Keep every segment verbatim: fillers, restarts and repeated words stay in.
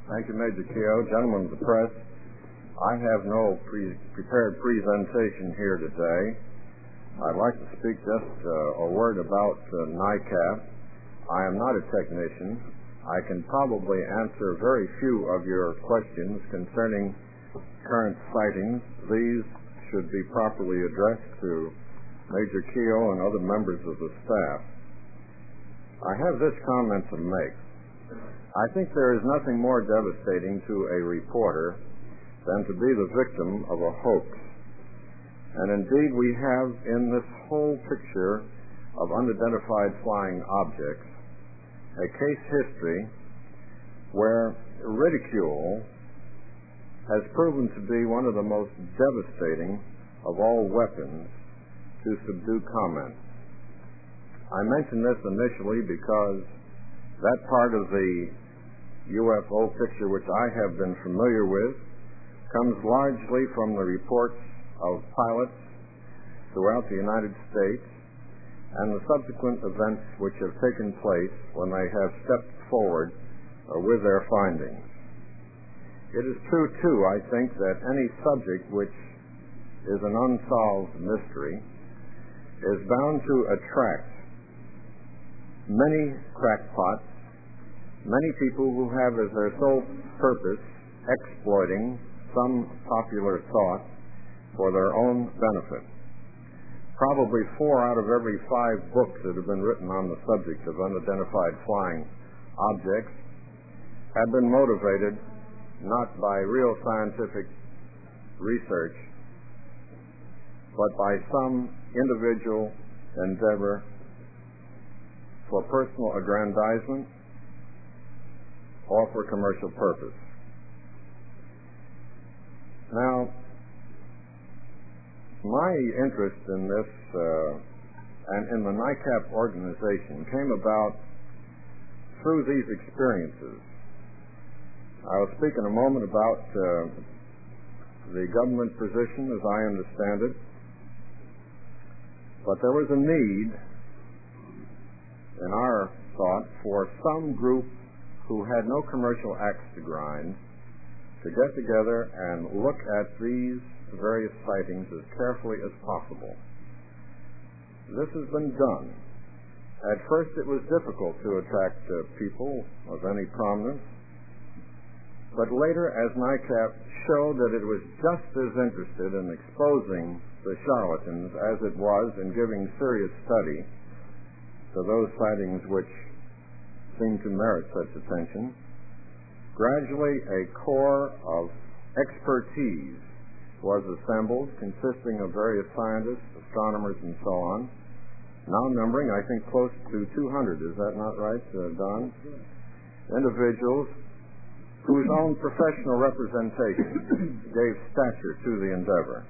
Thank you, Major Keogh. Gentlemen of the press, I have no pre- prepared presentation here today. I'd like to speak just uh, a word about uh, NICAP. I am not a technician. I can probably answer very few of your questions concerning current sightings. These should be properly addressed to Major Keogh and other members of the staff. I have this comment to make. I think there is nothing more devastating to a reporter than to be the victim of a hoax. And indeed, we have in this whole picture of unidentified flying objects a case history where ridicule has proven to be one of the most devastating of all weapons to subdue comment. I mention this initially because that part of the U F O picture which I have been familiar with comes largely from the reports of pilots throughout the United States and the subsequent events which have taken place when they have stepped forward uh, with their findings. It is true, too, I think, that any subject which is an unsolved mystery is bound to attract many crackpots, many people who have as their sole purpose exploiting some popular thought for their own benefit. Probably four out of every five books that have been written on the subject of unidentified flying objects have been motivated not by real scientific research, but by some individual endeavor for personal aggrandizement or for commercial purpose. Now, my interest in this uh, and in the NICAP organization came about through these experiences. I will speak in a moment about uh, the government position as I understand it, but there was a need in our thought for some group who had no commercial axe to grind to get together and look at these various sightings as carefully as possible. This has been done. At first it was difficult to attract uh, people of any prominence, but later, as NICAP showed that it was just as interested in exposing the charlatans as it was in giving serious study to those sightings which seemed to merit such attention, gradually a corps of expertise was assembled, consisting of various scientists, astronomers, and so on, now numbering, I think, close to two hundred. Is that not right, uh, Don? Individuals whose own professional representation gave stature to the endeavor.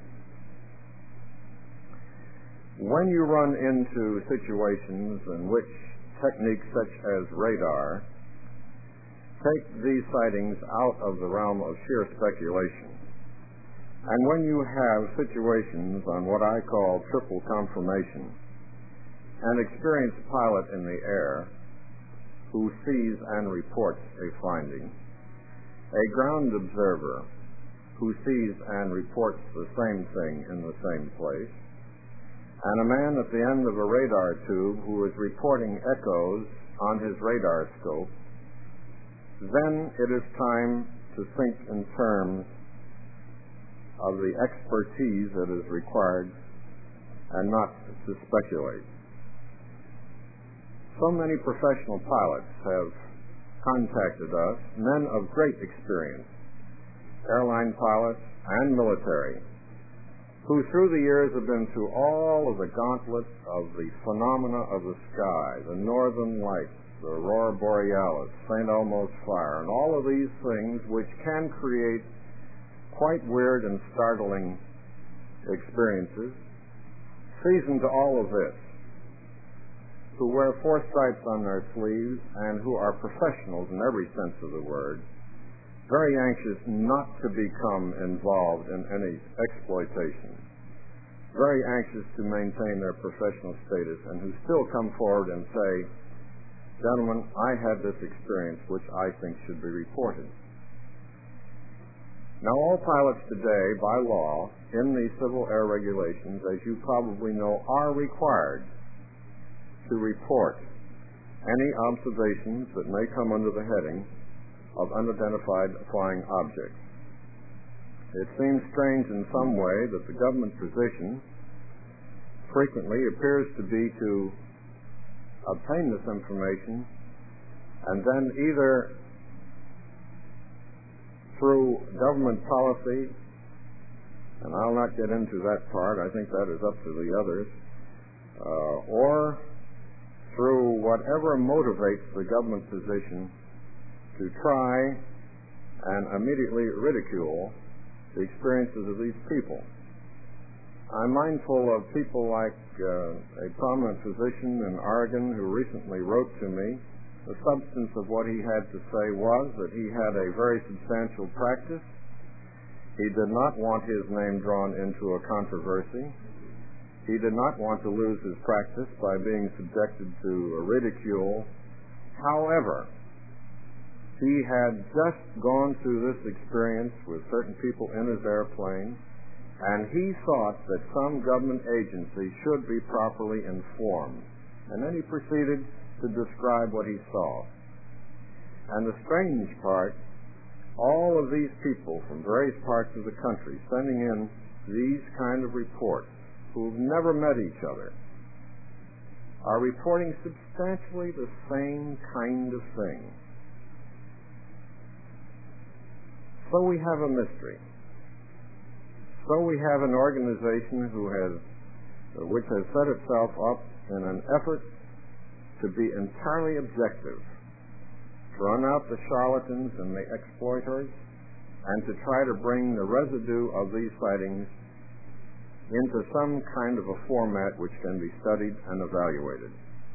When you run into situations in which techniques such as radar take these sightings out of the realm of sheer speculation, and when you have situations on what I call triple confirmation, an experienced pilot in the air who sees and reports a finding, a ground observer who sees and reports the same thing in the same place, and a man at the end of a radar tube who is reporting echoes on his radar scope, then it is time to think in terms of the expertise that is required and not to speculate. So many professional pilots have contacted us, men of great experience, airline pilots and military, who through the years have been through all of the gauntlet of the phenomena of the sky, the northern lights, the aurora borealis, Saint Elmo's fire, and all of these things which can create quite weird and startling experiences, seasoned to all of this, who wear four stripes on their sleeves and who are professionals in every sense of the word, very anxious not to become involved in any exploitation, very anxious to maintain their professional status, and who still come forward and say, gentlemen, I had this experience which I think should be reported. Now, all pilots today, by law, in the civil air regulations, as you probably know, are required to report any observations that may come under the heading of unidentified flying objects. It seems strange in some way that the government position frequently appears to be to obtain this information and then either through government policy, and I'll not get into that part, I think that is up to the others, uh, or through whatever motivates the government position to try and immediately ridicule the experiences of these people. I'm mindful of people like uh, a prominent physician in Oregon who recently wrote to me. The substance of what he had to say was that he had a very substantial practice. He did not want his name drawn into a controversy. He did not want to lose his practice by being subjected to a ridicule. However, he had just gone through this experience with certain people in his airplane, and he thought that some government agency should be properly informed. And then he proceeded to describe what he saw. And the strange part, all of these people from various parts of the country sending in these kind of reports, who've never met each other, are reporting substantially the same kind of thing. So we have a mystery. So we have an organization who has, which has set itself up in an effort to be entirely objective, to run out the charlatans and the exploiters, and to try to bring the residue of these sightings into some kind of a format which can be studied and evaluated.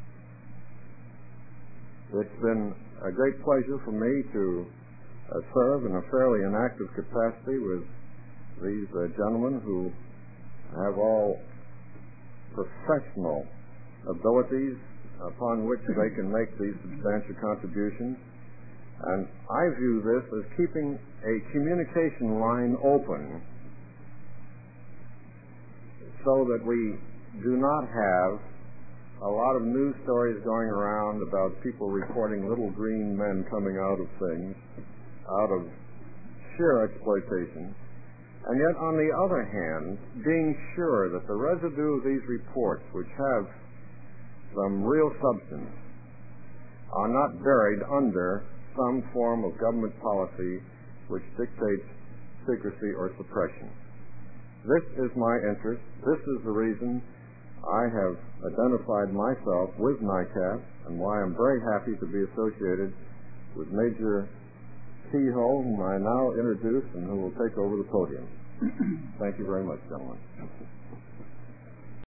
It's been a great pleasure for me to uh, serve in a fairly inactive capacity with these uh, gentlemen who have all professional abilities upon which they can make these substantial contributions. And I view this as keeping a communication line open so that we do not have a lot of news stories going around about people reporting little green men coming out of things, out of sheer exploitation. And yet, on the other hand, being sure that the residue of these reports, which have some real substance, are not buried under some form of government policy which dictates secrecy or suppression. This is my interest. This is the reason I have identified myself with NICAP and why I'm very happy to be associated with Major Kehoe, whom I now introduce and who will take over the podium. Thank you very much, gentlemen.